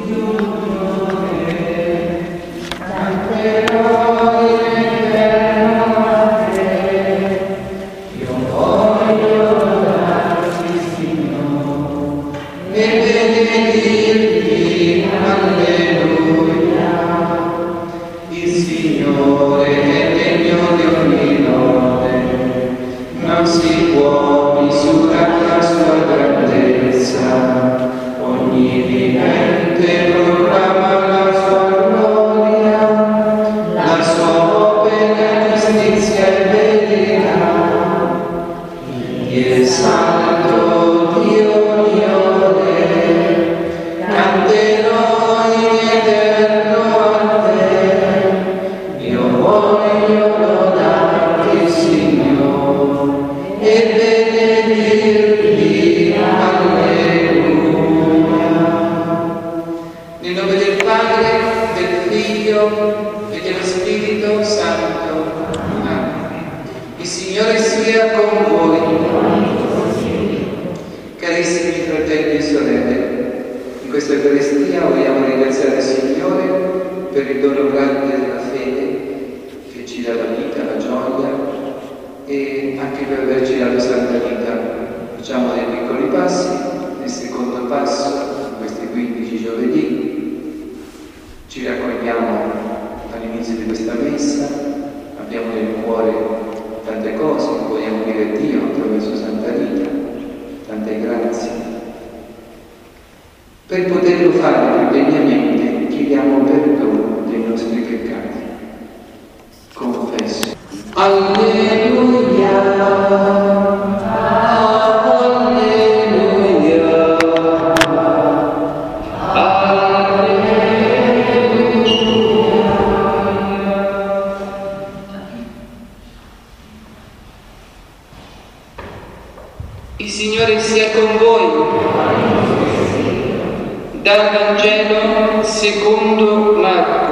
Il Signore sia con voi. Dal Vangelo secondo Marco.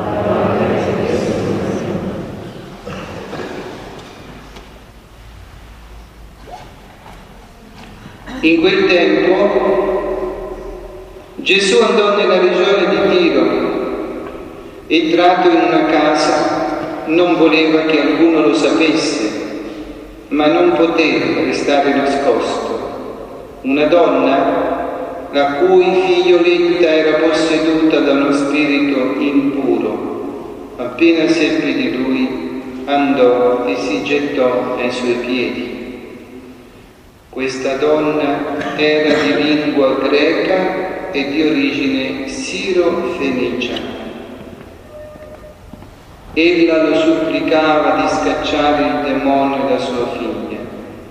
In quel tempo Gesù andò nella regione di Tiro. Entrato in una casa, non voleva che alcuno lo sapesse, ma non poteva restare nascosto. Una donna, la cui figlioletta era posseduta da uno spirito impuro, appena seppe di lui, andò e si gettò ai suoi piedi. Questa donna era di lingua greca e di origine siro-fenicia. Ella lo supplicava di scacciare il demonio da sua figlia.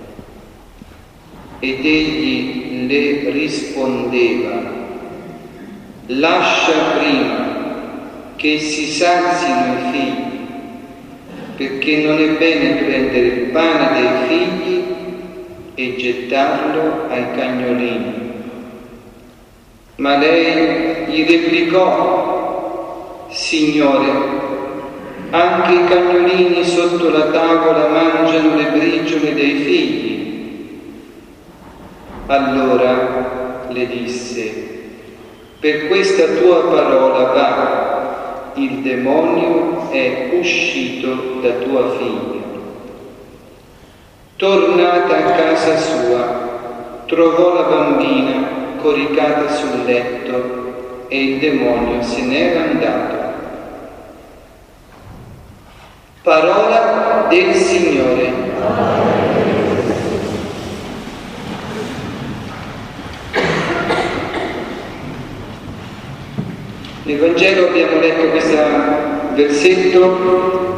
Ed egli le rispondeva: lascia prima che si sazino i figli, perché non è bene prendere il pane dei figli e gettarlo ai cagnolini. Ma lei gli replicò: Signore, anche i cagnolini sotto la tavola mangiano le briciole dei figli. Allora le disse: per questa tua parola va, il demonio è uscito da tua figlia. Tornata a casa sua, trovò la bambina coricata sul letto e il demonio se n'era andato. Parola del Signore. Nel Vangelo abbiamo letto questo versetto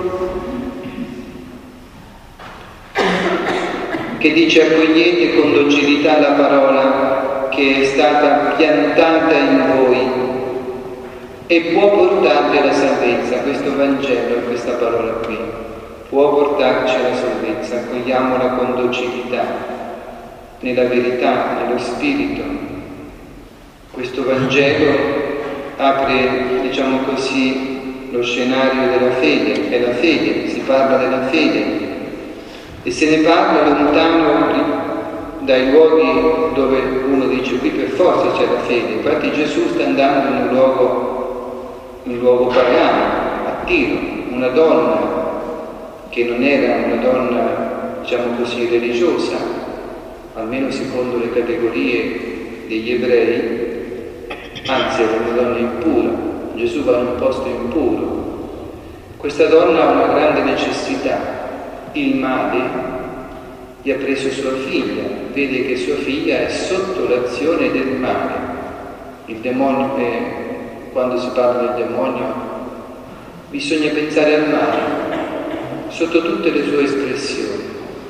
che dice: accogliete con docilità la parola che è stata piantata in voi e può portarvi alla salvezza. Questo Vangelo, questa parola qui, può portarci alla salvezza. Accogliamola con docilità, nella verità, nello spirito. Questo Vangelo apre, diciamo così, lo scenario della fede. È la fede, si parla della fede. E se ne parla lontano dai luoghi dove uno dice qui per forza c'è la fede. Infatti Gesù sta andando in un luogo pagano, a Tiro, una donna che non era una donna, diciamo così, religiosa, almeno secondo le categorie degli ebrei, anzi era una donna impura. Gesù va in un posto impuro. Questa donna ha una grande necessità. Il male gli ha preso sua figlia, vede che sua figlia è sotto l'azione del male. Il demonio, quando si parla del demonio, bisogna pensare al male, sotto tutte le sue espressioni,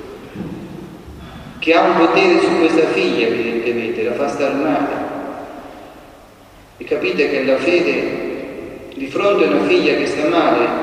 che ha un potere su questa figlia, evidentemente, la fa star male. E capite che la fede, di fronte a una figlia che sta male,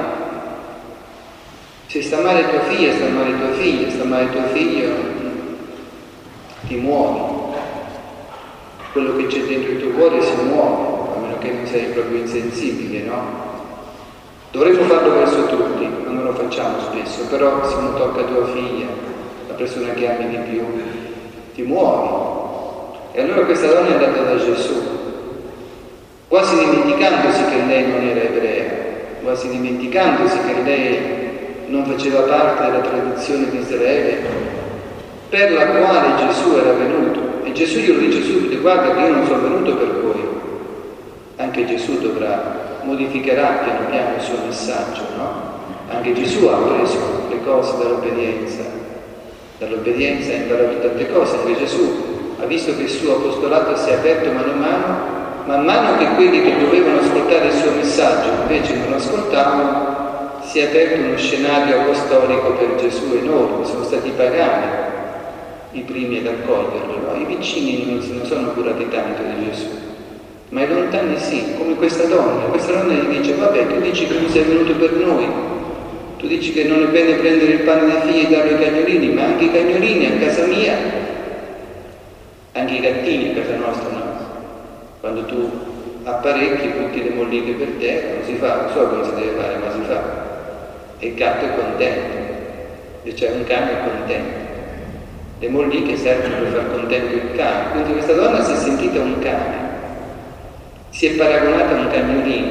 se sta male tua figlia, sta male tua figlia, sta male tuo figlio, ti muovi. Quello che c'è dentro il tuo cuore si muove, a meno che non sei proprio insensibile, no? Dovremmo farlo verso tutti, ma non lo facciamo spesso, però se non tocca tua figlia, la persona che ami di più, ti muovi. E allora questa donna è andata da Gesù, quasi dimenticandosi che lei non era ebrea, quasi dimenticandosi che lei non faceva parte della tradizione di Israele per la quale Gesù era venuto. E Gesù glielo dice subito: guarda che io non sono venuto per voi. Anche Gesù modificherà piano piano il suo messaggio, no? Anche Gesù ha preso le cose dall'obbedienza ha imparato tante cose. Anche Gesù ha visto che il suo apostolato si è aperto man mano che quelli che dovevano ascoltare il suo messaggio invece non ascoltavano. Si è aperto uno scenario apostolico per Gesù enorme. Sono stati pagani i primi ad accoglierlo, no? I vicini non si sono curati tanto di Gesù, ma i lontani sì, come questa donna. Questa donna gli dice: vabbè, tu dici che non sei venuto per noi, tu dici che non è bene prendere il pane dei figli e darlo ai cagnolini, ma anche i cagnolini a casa mia, anche i gattini a casa nostra, no? Quando tu apparecchi, butti le molliche per terra, non si fa, non so come si deve fare, ma si fa. E il gatto è contento, e c'è un cane contento. Le molliche servono per far contento il cane. Quindi questa donna si è sentita un cane, si è paragonata a un cagnolino.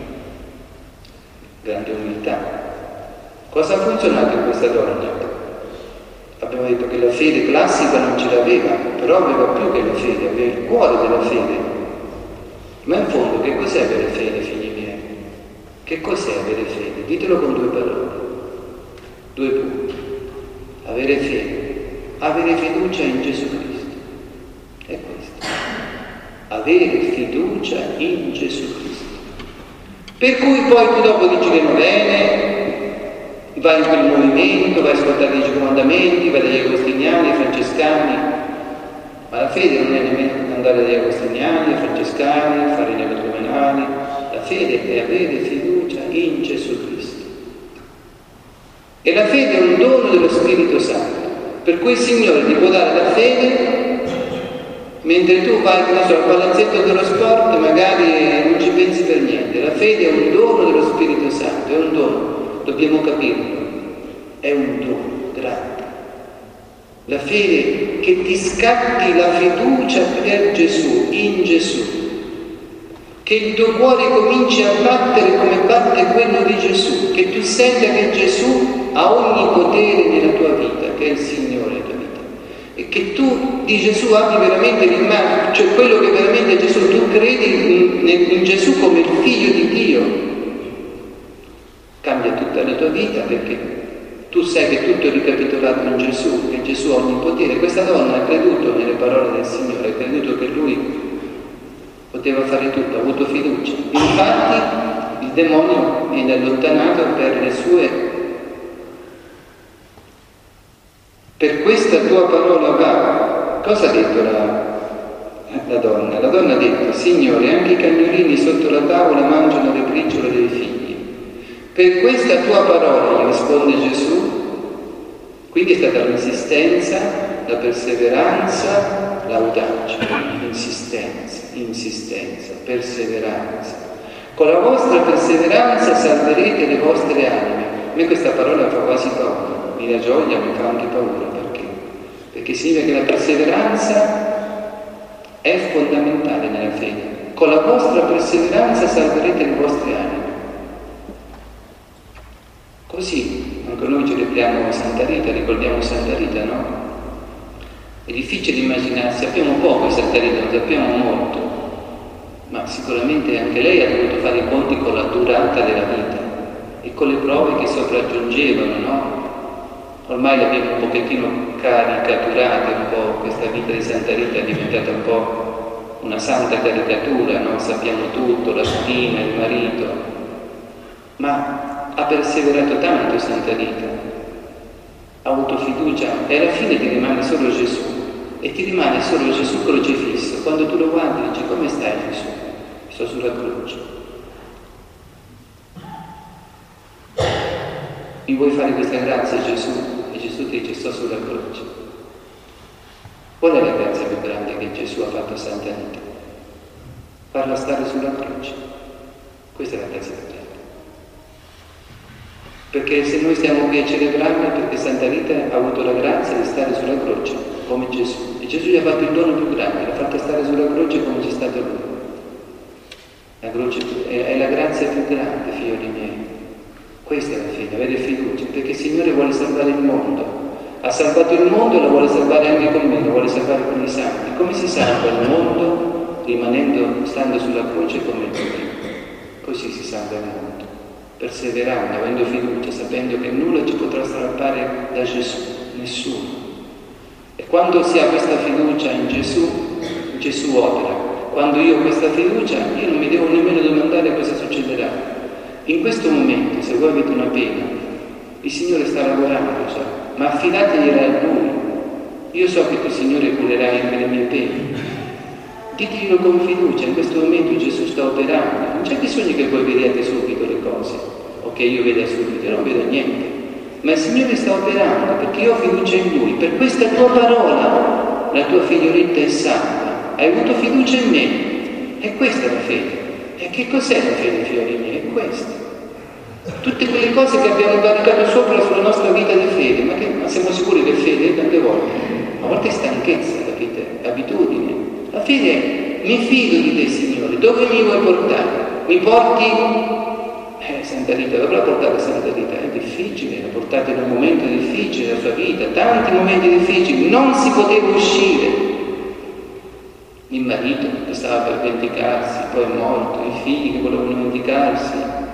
Grande umiltà. Cosa ha funzionato in questa donna? Abbiamo detto che la fede classica non ce l'aveva, però aveva più che la fede, aveva il cuore della fede. Ma in fondo che cos'è avere fede, figli miei? Che cos'è avere fede? Ditelo con 2 parole, 2 punti. Avere fede, avere fiducia in Gesù Cristo. È questo. Avere fiducia in Gesù Cristo. Per cui poi tu dopo dici le novene, vai in quel movimento, vai a ascoltare i 10 comandamenti, vai dagli agostiniani ai francescani. Ma la fede non è nemmeno andare dagli agostiniani ai francescani, fare i neocatecumenali. La fede è avere fiducia in Gesù Cristo. E la fede è un dono dello Spirito Santo, per cui il Signore ti può dare la fede mentre tu vai al palazzetto dello sport, magari non ci pensi per niente. La fede è un dono dello Spirito Santo, è un dono, dobbiamo capirlo, è un dono grande. La fede che ti scatti la fiducia per Gesù, in Gesù, che il tuo cuore cominci a battere come batte quello di Gesù, che tu senta che Gesù ha ogni potere nella tua vita, che è il Signore della tua vita, e che tu di Gesù abbi veramente l'immagine, cioè quello che veramente è Gesù, tu credi in Gesù come il Figlio di Dio. Cambia tutta la tua vita, perché tu sai che tutto è ricapitolato in Gesù, che Gesù ha ogni potere. Questa donna ha creduto nelle parole del Signore, ha creduto che Lui poteva fare tutto, ha avuto fiducia. Infatti il demonio viene allontanato per questa tua parola va. Cosa ha detto la donna? La donna ha detto: Signore, anche i cagnolini sotto la tavola mangiano le briciole dei figli. Per questa tua parola, gli risponde Gesù. Quindi è stata l'insistenza, la perseveranza, l'audacia, insistenza, perseveranza. Con la vostra perseveranza salverete le vostre anime. A me questa parola fa quasi paura, mi raggioia, mi fa anche paura, perché perché significa che la perseveranza è fondamentale nella fede. Con la vostra perseveranza salverete le vostre anime. Così, anche noi celebriamo Santa Rita, ricordiamo Santa Rita, no? È difficile immaginarsi, sappiamo poco di Santa Rita, non sappiamo molto, ma sicuramente anche lei ha dovuto fare i conti con la durata della vita e con le prove che sopraggiungevano, no? Ormai l'abbiamo un pochettino caricaturata, un po' questa vita di Santa Rita è diventata un po' una santa caricatura, no? Sappiamo tutto, la stima, il marito, ma ha perseverato tanto Santa Rita, ha avuto fiducia e alla fine ti rimane solo Gesù, e ti rimane solo Gesù crocifisso. Quando tu lo guardi dici: come stai Gesù? Sto sulla croce. Mi vuoi fare questa grazia Gesù? E Gesù ti dice: sto sulla croce. Qual è la grazia più grande che Gesù ha fatto a Santa Rita? Farla stare sulla croce. Questa è la grazia più grande. Perché se noi stiamo qui a celebrarla, perché Santa Rita ha avuto la grazia di stare sulla croce come Gesù. E Gesù gli ha fatto il dono più grande, l'ha fatta stare sulla croce come c'è stato lui. La croce è la grazia più grande, figlioli miei. Questa è la fede, avere fiducia, perché il Signore vuole salvare il mondo. Ha salvato il mondo e lo vuole salvare anche con me, lo vuole salvare con i santi. Come si salva il mondo? Stando sulla croce come Lui. Così si salva il mondo. Perseverando, avendo fiducia, sapendo che nulla ci potrà strappare da Gesù, nessuno. E quando si ha questa fiducia in Gesù opera. Quando io ho questa fiducia, io non mi devo nemmeno domandare cosa succederà. In questo momento, se voi avete una pena, il Signore sta lavorando già, ma affidategliela a Lui. Io so che tu, Signore, curerai anche le mie pene. Diteglielo con fiducia, in questo momento Gesù sta operando. Non c'è bisogno che voi vediate subito le cose, o che io veda subito, io non vedo niente. Ma il Signore sta operando, perché io ho fiducia in Lui. Per questa tua parola, la tua figlioletta è salva. Hai avuto fiducia in me. E questa è la fede. E che cos'è la fede, figli miei? È questa. Tutte quelle cose che abbiamo caricato sopra sulla nostra vita di fede, ma siamo sicuri che fede tante volte? A volte è stanchezza, capite? Abitudine. La fede è: mi fido di te, Signore, dove mi vuoi portare? Mi porti? Santa Rita, dove la portate Santa Rita? È difficile, la portate in un momento difficile della sua vita, tanti momenti difficili, non si poteva uscire. Il marito che stava per vendicarsi, poi è morto, i figli che volevano vendicarsi,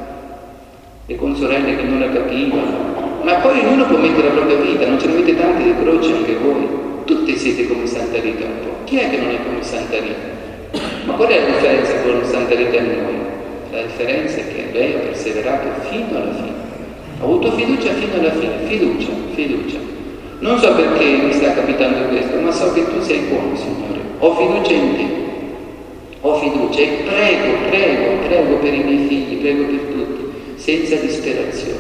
le consorelle che non la capivano, ma poi ognuno può mettere la propria vita, non ce ne avete tante di croci anche voi, tutti siete come Santa Rita un po', chi è che non è come Santa Rita? Ma qual è la differenza con Santa Rita e noi? La differenza è che lei ha perseverato fino alla fine, ha avuto fiducia fino alla fine, fiducia. Non so perché mi sta capitando questo, ma so che tu sei buono, Signore. Ho fiducia in te, ho fiducia e prego per i miei figli, prego per tutti, senza disperazione,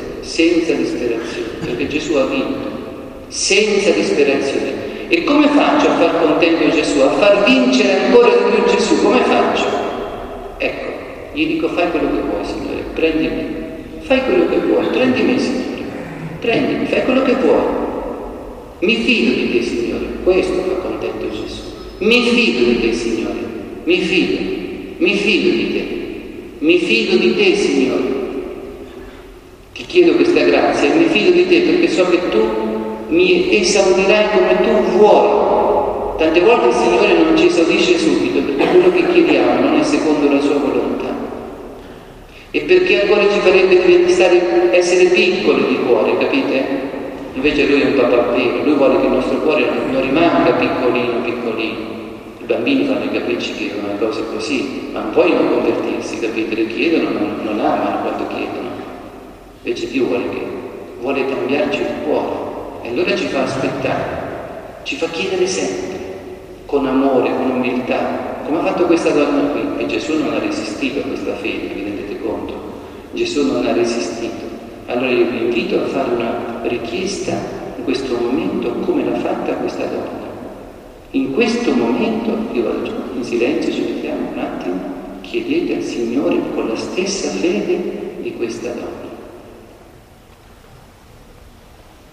perché Gesù ha vinto, senza disperazione. E come faccio a far contento Gesù, a far vincere ancora di più Gesù? Come faccio? Ecco, gli dico: fai quello che vuoi, Signore, prendimi, fai quello che vuoi, prendimi, Signore, prendimi, fai quello che vuoi. Mi fido di te, Signore, questo fa contento Gesù. Mi fido di te, Signore, mi fido di te, Signore. Ti chiedo questa grazia e mi fido di te perché so che tu mi esaurirai come tu vuoi. Tante volte il Signore non ci esaudisce subito perché quello che chiediamo non è secondo la sua volontà. E perché ancora ci farebbe essere piccoli di cuore, capite? Invece Lui è un papà vero, Lui vuole che il nostro cuore non rimanga piccolino. I bambini fanno i capricci che è una cosa così, ma non vogliono convertirsi, capite? Le chiedono, non amano quanto chiedono. Invece Dio vuole cambiarci il cuore e allora ci fa aspettare, ci fa chiedere sempre, con amore, con umiltà, come ha fatto questa donna qui, e Gesù non ha resistito a questa fede, vi rendete conto? Gesù non ha resistito. Allora io vi invito a fare una richiesta in questo momento come l'ha fatta questa donna. In questo momento, io vado giù, in silenzio ci mettiamo un attimo, chiedete al Signore con la stessa fede di questa donna.